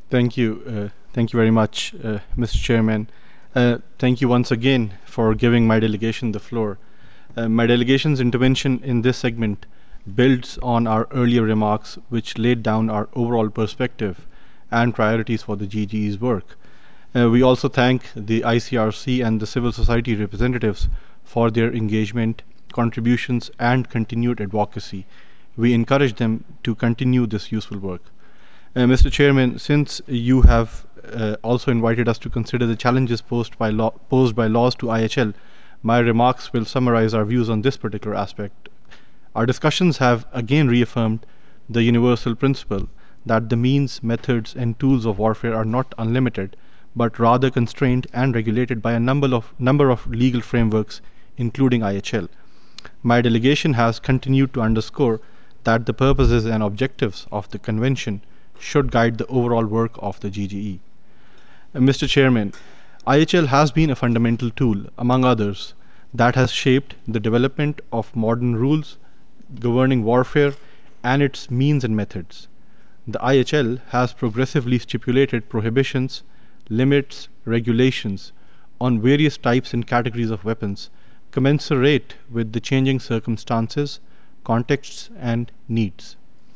Thank you. Thank you very much, Mr. Chairman. Thank you once again for giving my delegation the floor. My delegation's intervention in this segment builds on our earlier remarks, which laid down our overall perspective and priorities for the GGE's work. We also thank the ICRC and the civil society representatives for their engagement, contributions, and continued advocacy. We encourage them to continue this useful work. Mr. Chairman, since you have also invited us to consider the challenges posed by laws to IHL, my remarks will summarize our views on this particular aspect. Our discussions have again reaffirmed the universal principle that the means, methods, and tools of warfare are not unlimited, but rather constrained and regulated by a number of legal frameworks, including IHL. My delegation has continued to underscore that the purposes and objectives of the Convention should guide the overall work of the GGE. Mr. Chairman, IHL has been a fundamental tool, among others, that has shaped the development of modern rules governing warfare and its means and methods. The IHL has progressively stipulated prohibitions, limits, regulations on various types and categories of weapons commensurate with the changing circumstances, contexts, and needs.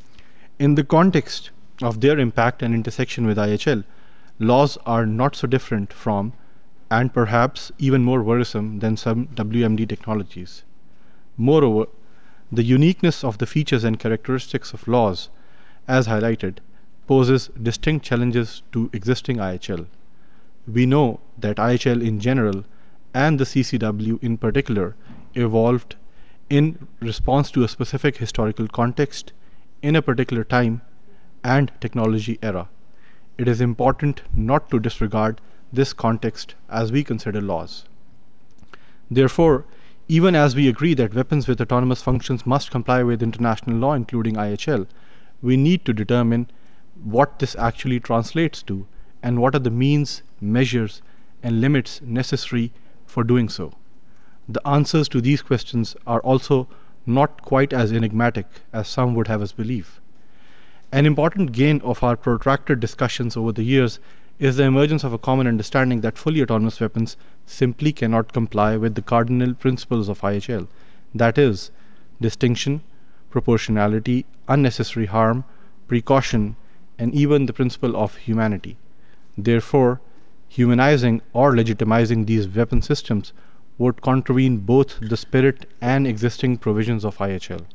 In the context of their impact and intersection with IHL, laws are not so different from, and perhaps even more worrisome than some WMD technologies. Moreover, the uniqueness of the features and characteristics of laws, as highlighted, poses distinct challenges to existing IHL. We know that IHL in general and the CCW in particular evolved in response to a specific historical context in a particular time and technology era. It is important not to disregard this context as we consider laws. Therefore, even as we agree that weapons with autonomous functions must comply with international law, including IHL, we need to determine what this actually translates to and what are the means, measures, and limits necessary for doing so. The answers to these questions are also not quite as enigmatic as some would have us believe. An important gain of our protracted discussions over the years is the emergence of a common understanding that fully autonomous weapons simply cannot comply with the cardinal principles of IHL, that is, distinction, proportionality, unnecessary harm, precaution, and even the principle of humanity. Therefore, humanizing or legitimizing these weapon systems would contravene both the spirit and existing provisions of IHL.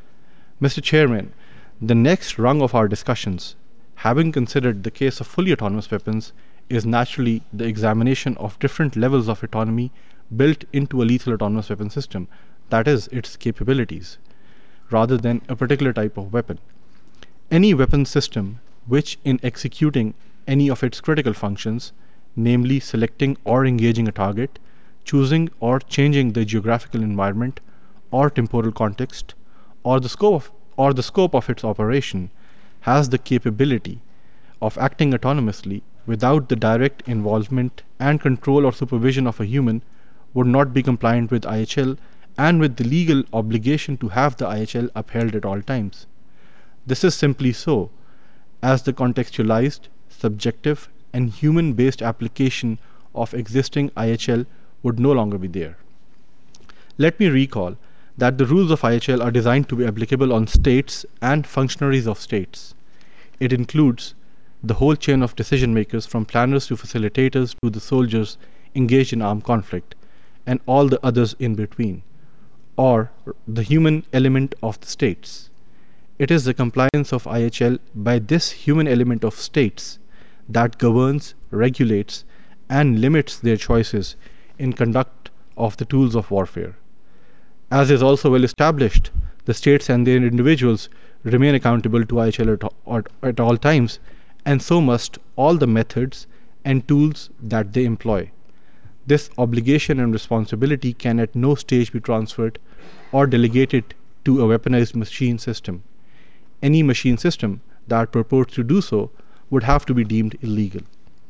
Mr. Chairman, the next rung of our discussions, having considered the case of fully autonomous weapons, is naturally the examination of different levels of autonomy built into a lethal autonomous weapon system, that is, its capabilities, rather than a particular type of weapon. Any weapon system which, in executing any of its critical functions, namely selecting or engaging a target, choosing or changing the geographical environment or temporal context, or the scope of its operation, has the capability of acting autonomously without the direct involvement and control or supervision of a human would not be compliant with IHL and with the legal obligation to have the IHL upheld at all times. This is simply so, as the contextualized, subjective, and human based application of existing IHL would no longer be there. Let me recall that the rules of IHL are designed to be applicable on states and functionaries of states. It includes the whole chain of decision makers, from planners to facilitators to the soldiers engaged in armed conflict, and all the others in between, or the human element of the states. It is the compliance of IHL by this human element of states that governs, regulates, and limits their choices in conduct of the tools of warfare. As is also well established, the states and their individuals remain accountable to IHL at all times, and so must all the methods and tools that they employ. This obligation and responsibility can at no stage be transferred or delegated to a weaponized machine system. Any machine system that purports to do so would have to be deemed illegal.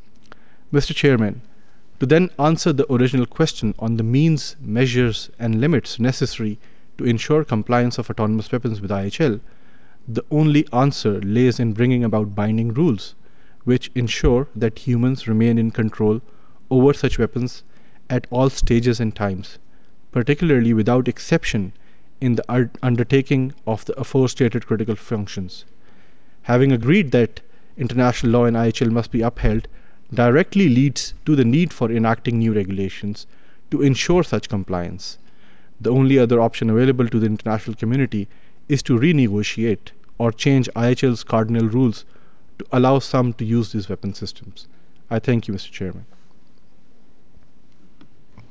Mr. Chairman, to then answer the original question on the means, measures, and limits necessary to ensure compliance of autonomous weapons with IHL, the only answer lays in bringing about binding rules, which ensure that humans remain in control over such weapons at all stages and times, particularly without exception in the undertaking of the aforestated critical functions. Having agreed that international law in IHL must be upheld directly leads to the need for enacting new regulations to ensure such compliance. The only other option available to the international community is to renegotiate or change IHL's cardinal rules to allow some to use these weapon systems. I thank you, Mr. Chairman.